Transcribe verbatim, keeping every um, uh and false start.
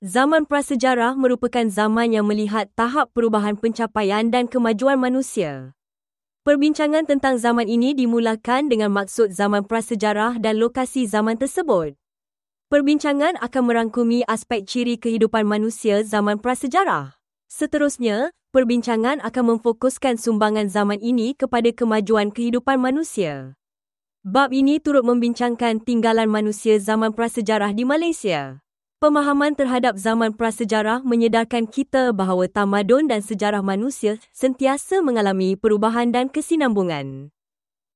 Zaman prasejarah merupakan zaman yang melihat tahap perubahan pencapaian dan kemajuan manusia. Perbincangan tentang zaman ini dimulakan dengan maksud zaman prasejarah dan lokasi zaman tersebut. Perbincangan akan merangkumi aspek ciri kehidupan manusia zaman prasejarah. Seterusnya, perbincangan akan memfokuskan sumbangan zaman ini kepada kemajuan kehidupan manusia. Bab ini turut membincangkan tinggalan manusia zaman prasejarah di Malaysia. Pemahaman terhadap zaman prasejarah menyedarkan kita bahawa tamadun dan sejarah manusia sentiasa mengalami perubahan dan kesinambungan.